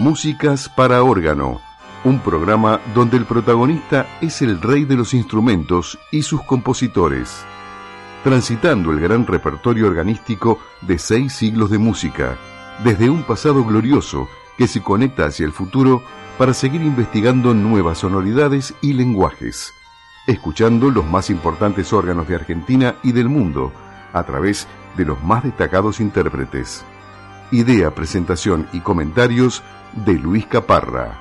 Músicas para órgano, un programa donde el protagonista es el rey de los instrumentos y sus compositores, transitando el gran repertorio organístico de 6 siglos de música, desde un pasado glorioso que se conecta hacia el futuro para seguir investigando nuevas sonoridades y lenguajes, escuchando los más importantes órganos de Argentina y del mundo a través de los más destacados intérpretes. Idea, presentación y comentarios de Luis Caparra.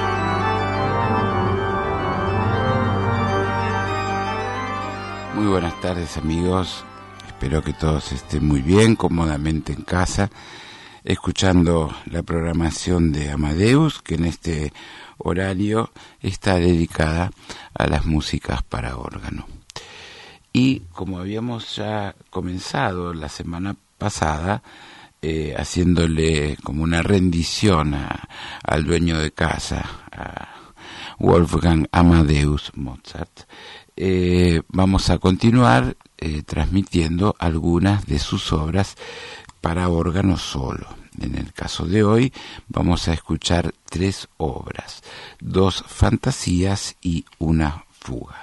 Muy buenas tardes, amigos. Espero que todos estén muy bien, cómodamente en casa, escuchando la programación de Amadeus, que en este horario está dedicada a las músicas para órgano. Y como habíamos ya comenzado la semana pasada, haciéndole como una rendición al dueño de casa, a Wolfgang Amadeus Mozart, vamos a continuar transmitiendo algunas de sus obras para órgano solo. En el caso de hoy vamos a escuchar 3 obras, 2 fantasías y una fuga.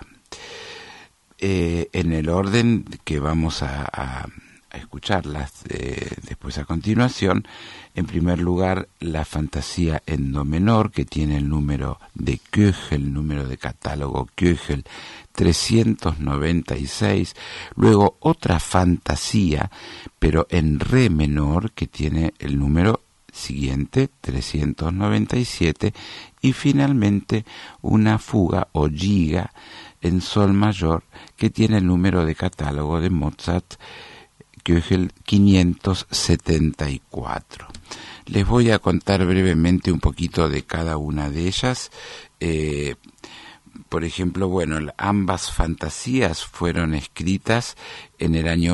En el orden que vamos a escucharlas después a continuación, en primer lugar la fantasía en do menor, que tiene el número de Köchel, número de catálogo Köchel 396, luego otra fantasía pero en re menor, que tiene el número siguiente 397, y finalmente una fuga o giga en sol mayor, que tiene el número de catálogo de Mozart Köchel 574. Les voy a contar brevemente un poquito de cada una de ellas. Por ejemplo, ambas fantasías fueron escritas en el año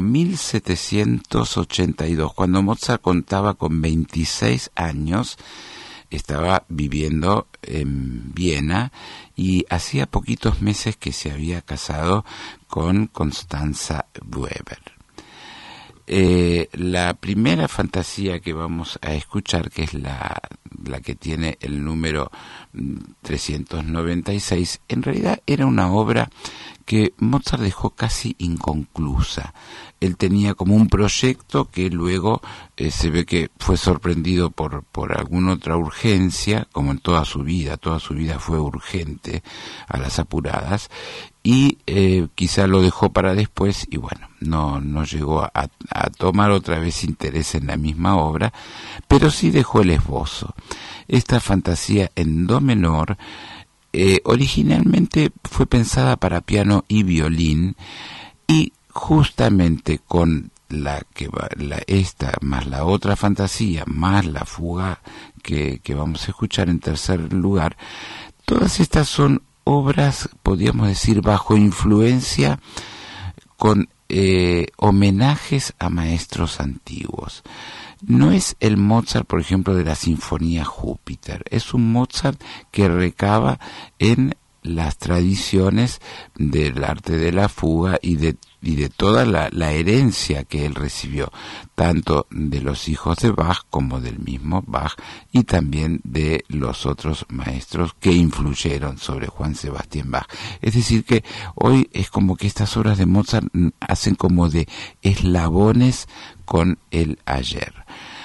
1782, cuando Mozart contaba con 26 años, estaba viviendo en Viena y hacía poquitos meses que se había casado con Constanza Weber. La primera fantasía que vamos a escuchar, que es la que tiene el número 396, en realidad era una obra que Mozart dejó casi inconclusa. Él tenía como un proyecto que luego se ve que fue sorprendido por alguna otra urgencia, como en toda su vida fue urgente a las apuradas, y quizá lo dejó para después y no llegó a tomar otra vez interés en la misma obra, pero sí dejó el esbozo. Esta fantasía en do menor originalmente fue pensada para piano y violín, y justamente con esta más la otra fantasía más la fuga que vamos a escuchar en tercer lugar, todas estas son obras, podríamos decir, bajo influencia, con homenajes a maestros antiguos. No es el Mozart, por ejemplo, de la Sinfonía Júpiter. Es un Mozart que recaba en las tradiciones del arte de la fuga y de toda la herencia que él recibió, tanto de los hijos de Bach como del mismo Bach, y también de los otros maestros que influyeron sobre Juan Sebastián Bach. Es decir, que hoy es como que estas obras de Mozart hacen como de eslabones con el ayer.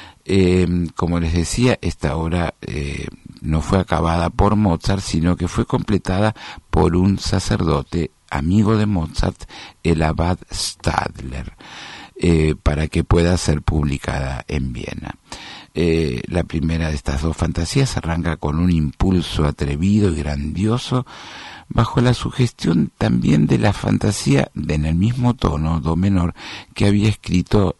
Como les decía, esta obra no fue acabada por Mozart, sino que fue completada por un sacerdote amigo de Mozart, el abad Stadler, para que pueda ser publicada en Viena. La primera de estas 2 fantasías arranca con un impulso atrevido y grandioso, bajo la sugestión también de la fantasía en el mismo tono, do menor, que había escrito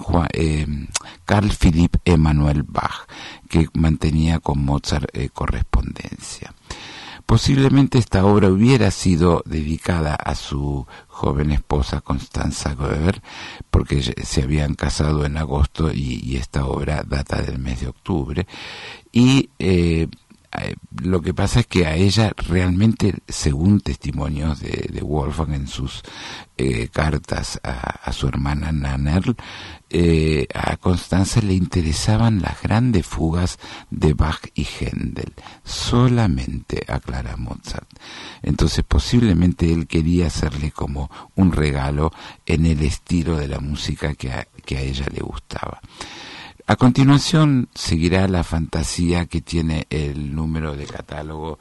Carl Philipp Emanuel Bach, que mantenía con Mozart correspondencia. Posiblemente esta obra hubiera sido dedicada a su joven esposa Constanza Weber, porque se habían casado en agosto y esta obra data del mes de octubre, y lo que pasa es que a ella realmente, según testimonios de Wolfgang en sus cartas a su hermana Nannerl, a Constanza le interesaban las grandes fugas de Bach y Händel, solamente, aclara Mozart. Entonces posiblemente él quería hacerle como un regalo en el estilo de la música que a ella le gustaba. A continuación seguirá la fantasía que tiene el número de catálogo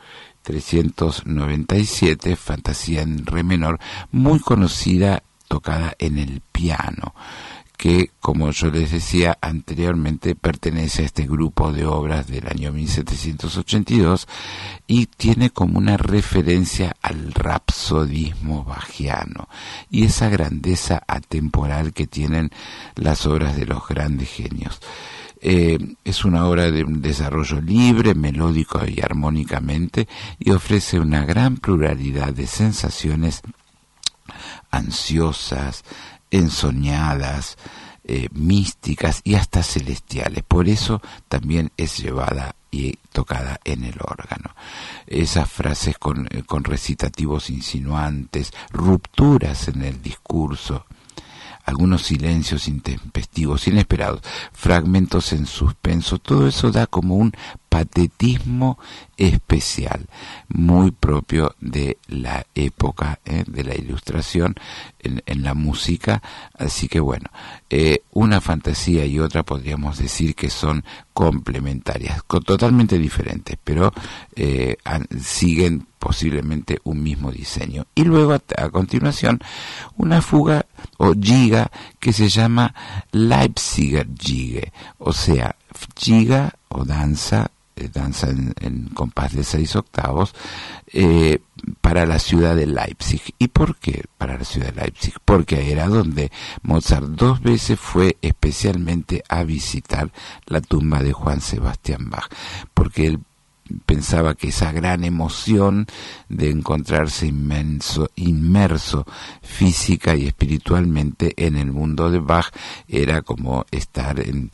397, fantasía en re menor, muy conocida, tocada en el piano, que, como yo les decía anteriormente, pertenece a este grupo de obras del año 1782 y tiene como una referencia al rapsodismo bachiano y esa grandeza atemporal que tienen las obras de los grandes genios. Es una obra de un desarrollo libre, melódico y armónicamente, y ofrece una gran pluralidad de sensaciones ansiosas, ensoñadas, místicas y hasta celestiales. Por eso también es llevada y tocada en el órgano. Esas frases con recitativos insinuantes, rupturas en el discurso, algunos silencios intempestivos, inesperados, fragmentos en suspenso, todo eso da como un patetismo especial, muy propio de la época de la Ilustración en la música. Así que bueno, una fantasía y otra podríamos decir que son complementarias, totalmente diferentes, pero siguen posiblemente un mismo diseño. Y luego a continuación una fuga o giga que se llama Leipziger Gigue, o sea, giga o danza en compás de 6 octavos, para la ciudad de Leipzig. ¿Y por qué para la ciudad de Leipzig? Porque era donde Mozart 2 veces fue especialmente a visitar la tumba de Juan Sebastián Bach, porque él pensaba que esa gran emoción de encontrarse inmerso física y espiritualmente en el mundo de Bach era como estar en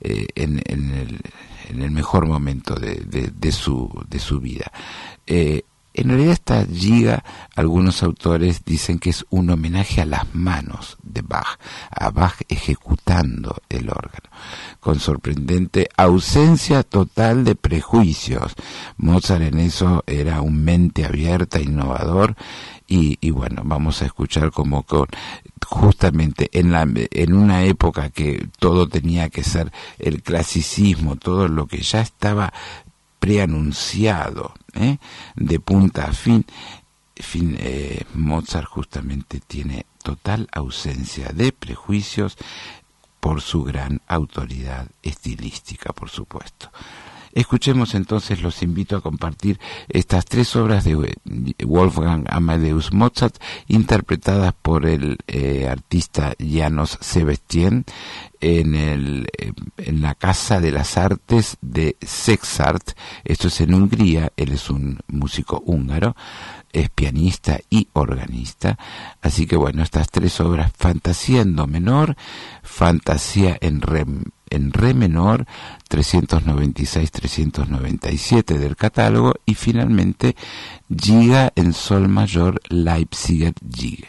el mejor momento de su vida. En realidad esta giga, algunos autores dicen que es un homenaje a las manos de Bach, a Bach ejecutando el órgano, con sorprendente ausencia total de prejuicios. Mozart en eso era un mente abierta, innovador, y bueno, vamos a escuchar como justamente en una época que todo tenía que ser el clasicismo, todo lo que ya estaba preanunciado, de punta a fin, Mozart justamente tiene total ausencia de prejuicios por su gran autoridad estilística, por supuesto. Escuchemos entonces, los invito a compartir estas 3 obras de Wolfgang Amadeus Mozart, interpretadas por el artista János Sebestyén en la Casa de las Artes de Szexárd. Esto es en Hungría. Él es un músico húngaro, es pianista y organista. Así que bueno, estas 3 obras: fantasía en do menor, fantasía en re menor, 396-397 del catálogo, y finalmente giga en sol mayor, Leipziger Gigue.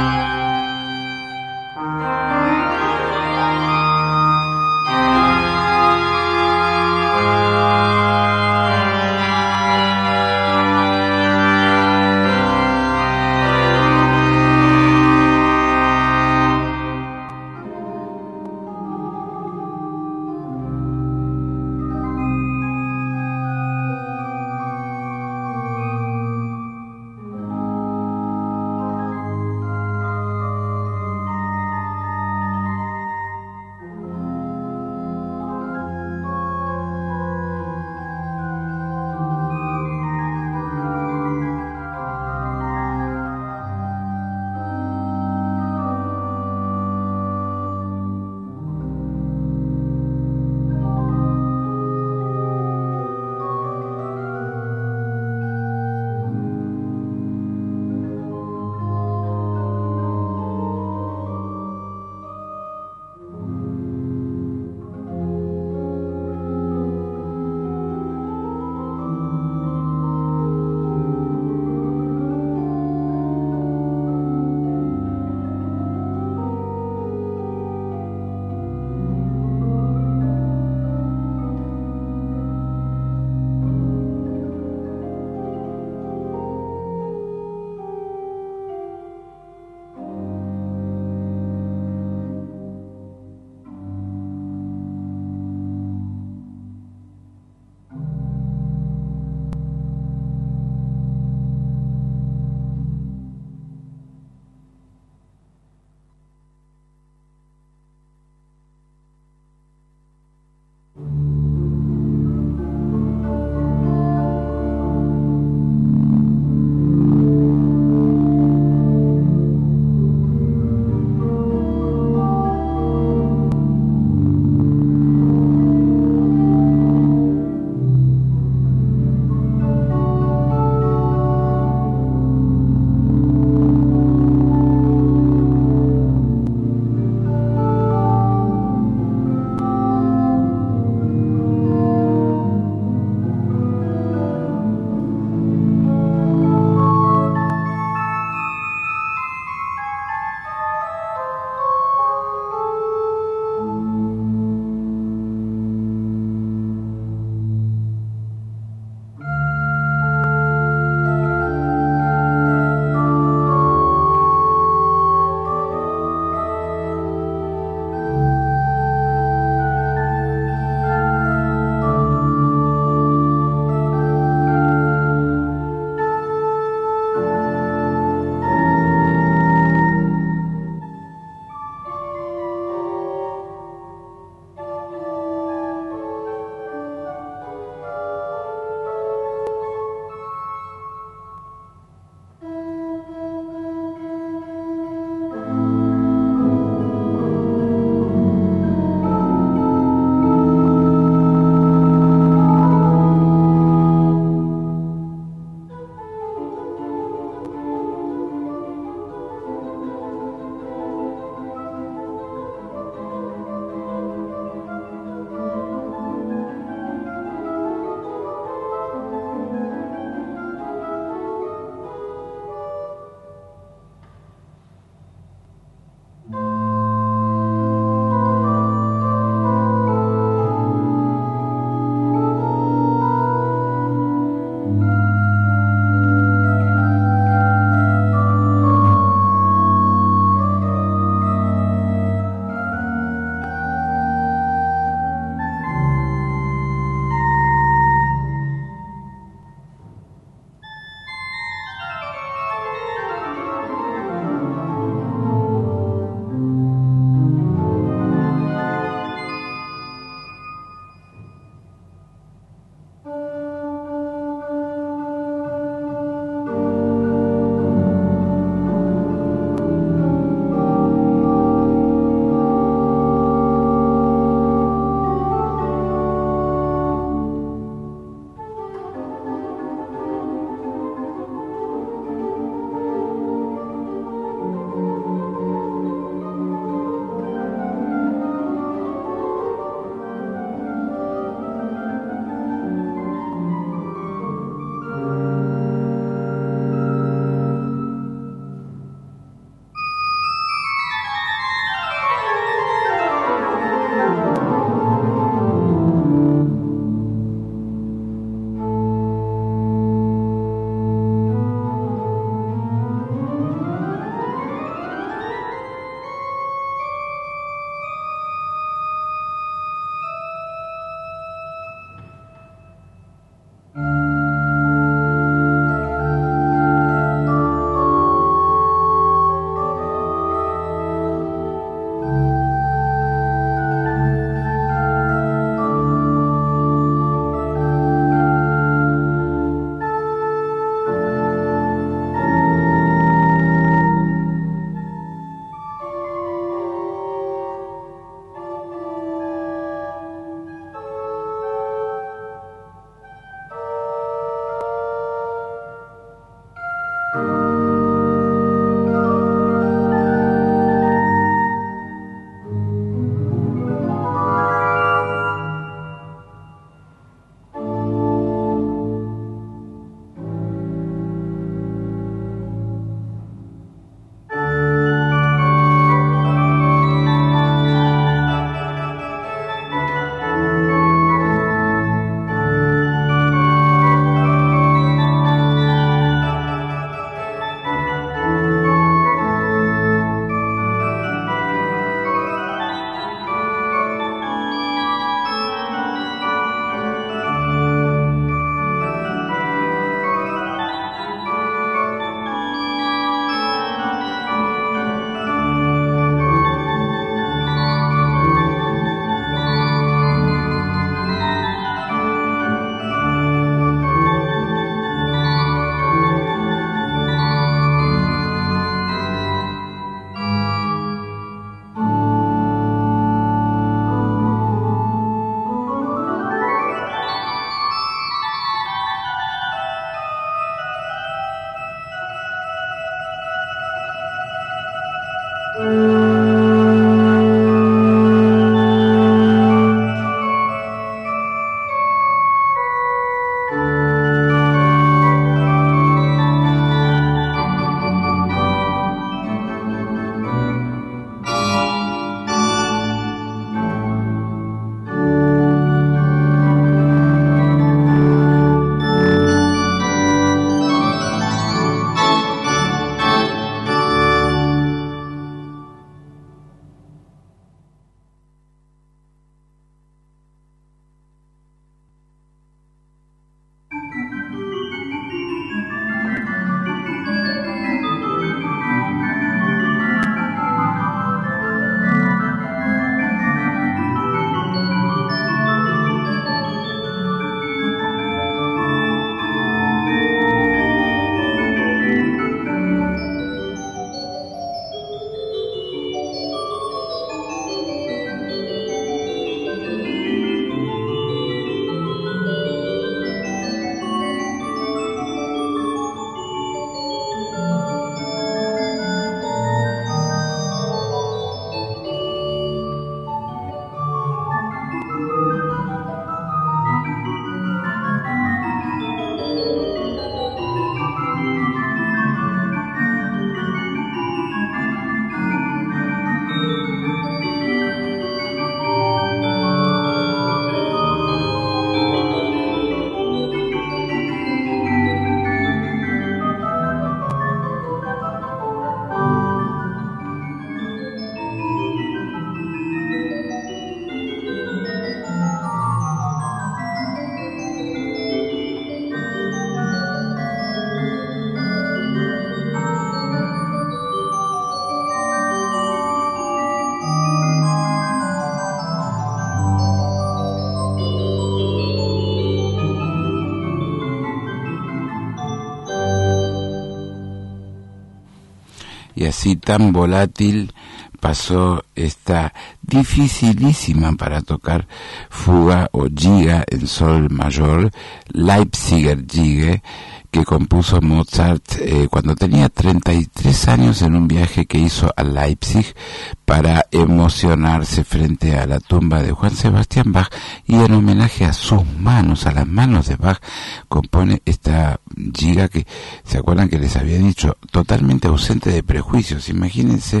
y así tan volátil pasó esta dificilísima para tocar fuga o giga en sol mayor, Leipziger Gigue, que compuso Mozart cuando tenía 33 años en un viaje que hizo a Leipzig para emocionarse frente a la tumba de Juan Sebastián Bach, y en homenaje a sus manos, a las manos de Bach, compone esta giga que, ¿se acuerdan que les había dicho? Totalmente ausente de prejuicios. Imagínense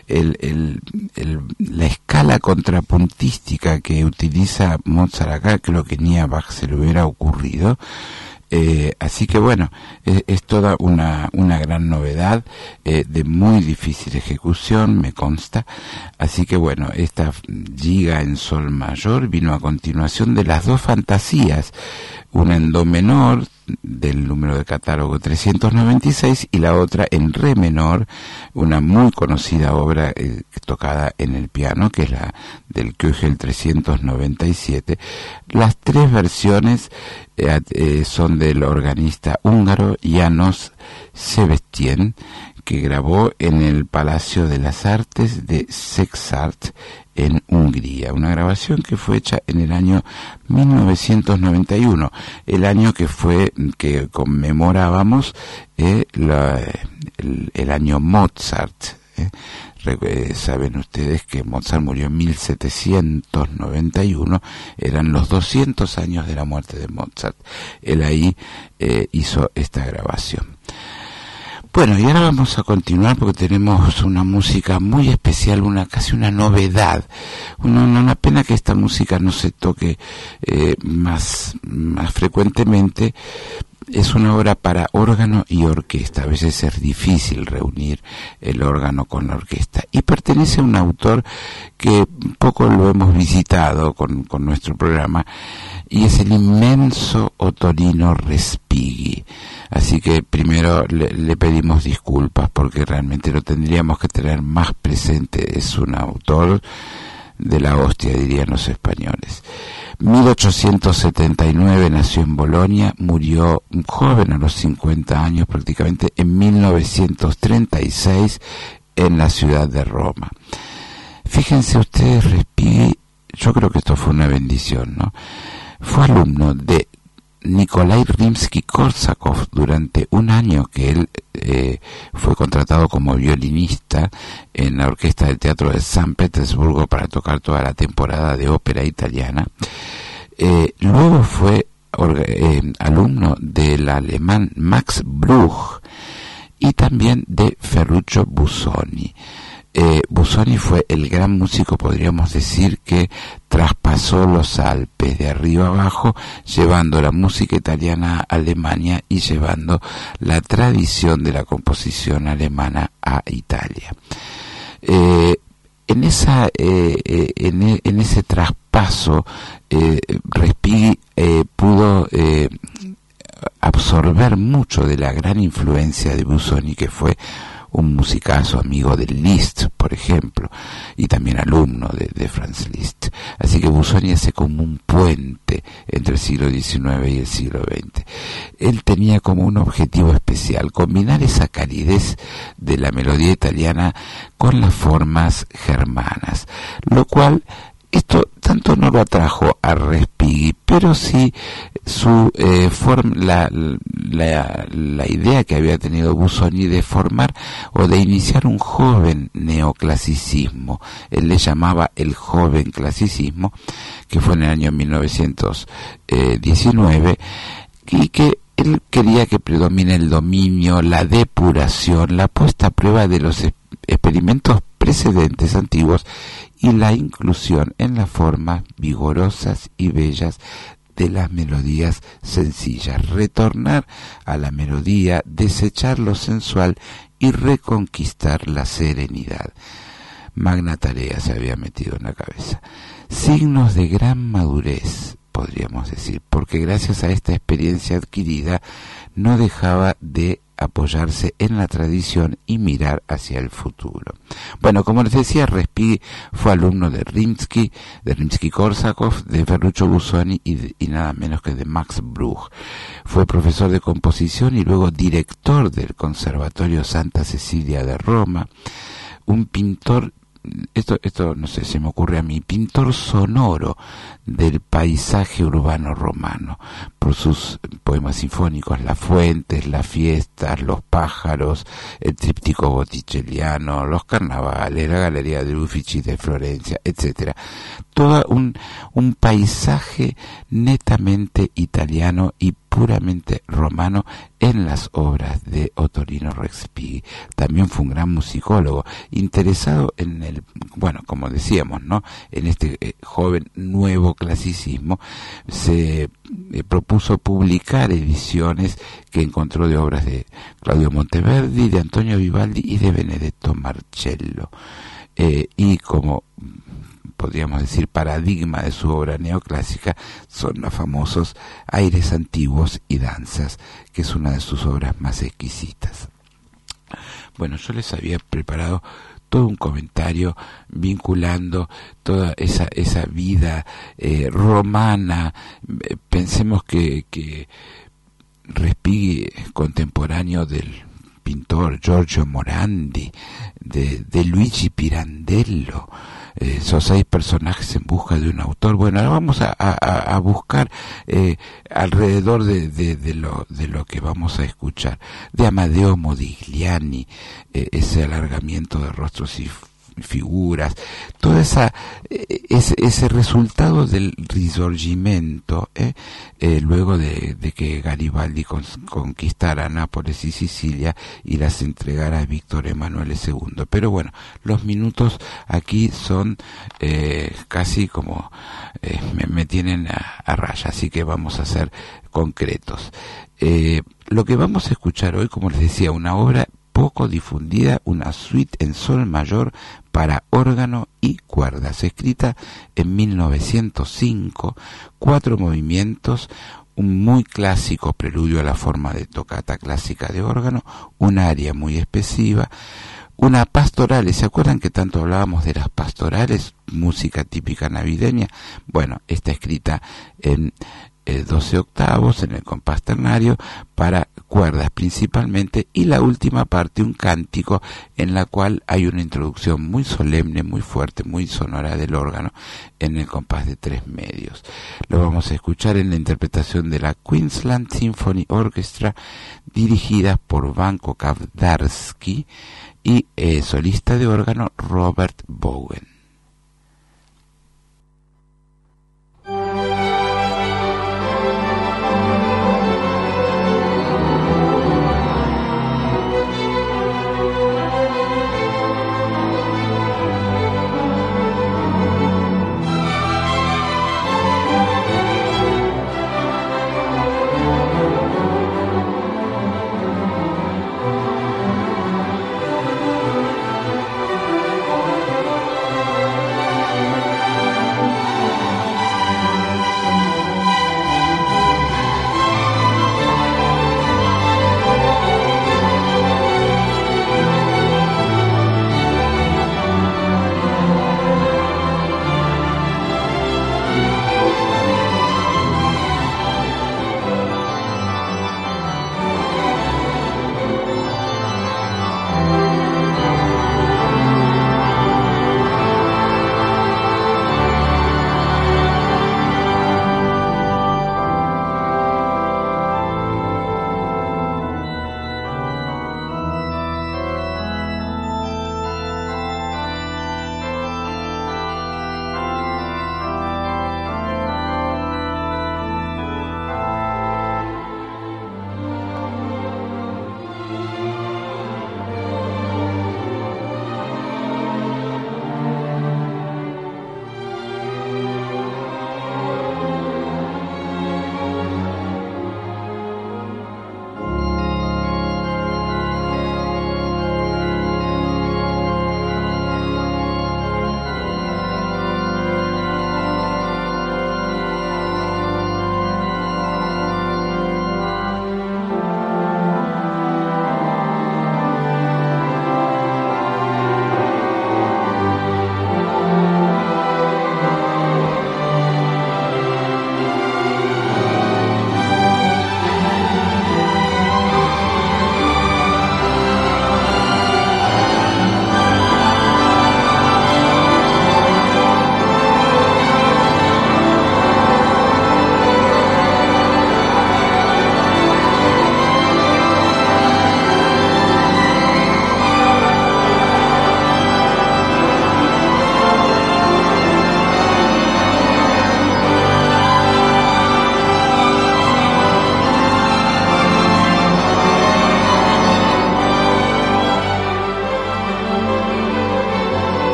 la escala contrapuntística que utiliza Mozart acá, que lo que ni a Bach se le hubiera ocurrido. Así que bueno, es toda una gran novedad, de muy difícil ejecución, me consta. Así que bueno, esta giga en sol mayor vino a continuación de las dos fantasías, una en do menor del número de catálogo 396 y la otra en re menor, una muy conocida obra tocada en el piano, que es la del Köchel 397. Las tres versiones son del organista húngaro János Sebestyén, que grabó en el Palacio de las Artes de Szexárd en Hungría, una grabación que fue hecha en el año 1991, el año que conmemorábamos el año Mozart. Saben ustedes que Mozart murió en 1791, eran los 200 años de la muerte de Mozart. Él ahí hizo esta grabación. Bueno, y ahora vamos a continuar porque tenemos una música muy especial, casi una novedad. Una pena que esta música no se toque más frecuentemente. Es una obra para órgano y orquesta. A veces es difícil reunir el órgano con la orquesta. Y pertenece a un autor que poco lo hemos visitado con nuestro programa, y es el inmenso Ottorino Respighi. Así que primero le pedimos disculpas porque realmente lo tendríamos que tener más presente. Es un autor de la hostia, dirían los españoles. 1879 nació en Bolonia, murió joven a los 50 años prácticamente en 1936 en la ciudad de Roma. Fíjense ustedes, Respighi, yo creo que esto fue una bendición, ¿no? Fue alumno de Nikolai Rimsky-Korsakov durante un año que él fue contratado como violinista en la orquesta del Teatro de San Petersburgo para tocar toda la temporada de ópera italiana. Luego fue alumno del alemán Max Bruch y también de Ferruccio Busoni. Busoni fue el gran músico, podríamos decir, que traspasó los Alpes de arriba abajo, llevando la música italiana a Alemania y llevando la tradición de la composición alemana a Italia. En ese traspaso, Respighi pudo absorber mucho de la gran influencia de Busoni, que fue un musicazo, amigo de Liszt, por ejemplo, y también alumno de Franz Liszt. Así que Busoni hace como un puente entre el siglo XIX y el siglo XX. Él tenía como un objetivo especial, combinar esa calidez de la melodía italiana con las formas germanas, lo cual esto tanto no lo atrajo a Respighi, pero sí la idea que había tenido Busoni de formar o de iniciar un joven neoclasicismo. Él le llamaba el joven clasicismo, que fue en el año 1919, y que él quería que predomine el dominio, la depuración, la puesta a prueba de los experimentos precedentes antiguos y la inclusión en las formas vigorosas y bellas de las melodías sencillas, retornar a la melodía, desechar lo sensual y reconquistar la serenidad. Magna tarea se había metido en la cabeza. Signos de gran madurez podríamos decir, porque gracias a esta experiencia adquirida no dejaba de apoyarse en la tradición y mirar hacia el futuro. Bueno, como les decía, Respighi fue alumno de Rimsky-Korsakov, de Ferruccio Busoni y nada menos que de Max Bruch. Fue profesor de composición y luego director del Conservatorio Santa Cecilia de Roma, un pintor, esto no sé, se me ocurre a mí, pintor sonoro del paisaje urbano romano, por sus poemas sinfónicos, las fuentes, las fiestas, los pájaros, el tríptico botticelliano, los carnavales, la galería de Uffizi de Florencia, etcétera. Todo un paisaje netamente italiano y puramente romano en las obras de Ottorino Respighi. También fue un gran musicólogo, interesado en el, bueno, como decíamos, ¿no?, en este joven nuevo clasicismo. Se propuso publicar ediciones que encontró de obras de Claudio Monteverdi, de Antonio Vivaldi y de Benedetto Marcello. Y como podríamos decir paradigma de su obra neoclásica son los famosos Aires Antiguos y Danzas, que es una de sus obras más exquisitas. Bueno, yo les había preparado todo un comentario vinculando toda esa vida romana. Pensemos que Respighi, contemporáneo del pintor Giorgio Morandi, de Luigi Pirandello, esos 6 personajes en busca de un autor. Bueno, ahora vamos a buscar alrededor de lo que vamos a escuchar, de Amadeo Modigliani, ese alargamiento de rostros y figuras, todo ese resultado del Risorgimento, luego de que Garibaldi conquistara Nápoles y Sicilia y las entregara a Víctor Emanuele II. Pero bueno, los minutos aquí son casi como me tienen a raya, así que vamos a ser concretos. Lo que vamos a escuchar hoy, como les decía, una obra poco difundida, una suite en sol mayor para órgano y cuerdas, escrita en 1905, 4 movimientos, un muy clásico preludio a la forma de tocata clásica de órgano, un aria muy expresiva, una pastoral. ¿Se acuerdan que tanto hablábamos de las pastorales, música típica navideña? Bueno, está escrita en 12 octavos en el compás ternario para cuerdas principalmente, y la última parte un cántico en la cual hay una introducción muy solemne, muy fuerte, muy sonora del órgano en el compás de 3 medios. Lo vamos a escuchar en la interpretación de la Queensland Symphony Orchestra, dirigida por Vanko Kavdarsky, y solista de órgano Robert Bowen.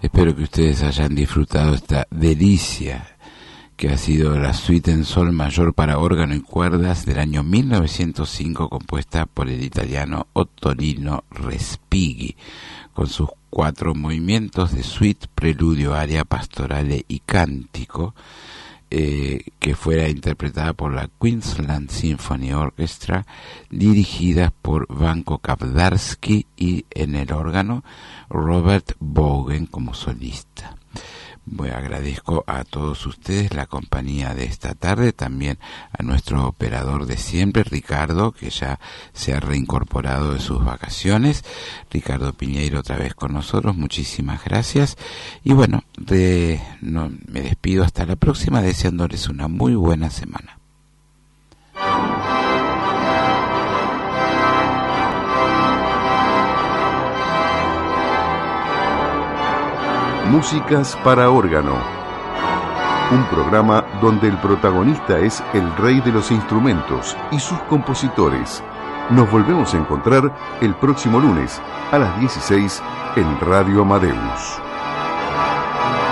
Espero que ustedes hayan disfrutado esta delicia que ha sido la suite en sol mayor para órgano y cuerdas del año 1905, compuesta por el italiano Ottorino Respighi, con sus 4 movimientos de suite, preludio, aria, pastorale y cántico, que fuera interpretada por la Queensland Symphony Orchestra, dirigida por Vanko Kabdarski, y en el órgano Robert Bogen como solista. Bueno, agradezco a todos ustedes la compañía de esta tarde, también a nuestro operador de siempre, Ricardo, que ya se ha reincorporado de sus vacaciones. Ricardo Piñeiro otra vez con nosotros, muchísimas gracias. Y bueno, me despido hasta la próxima, deseándoles una muy buena semana. Músicas para órgano. Un programa donde el protagonista es el rey de los instrumentos y sus compositores. Nos volvemos a encontrar el próximo lunes a las 16 en Radio Amadeus.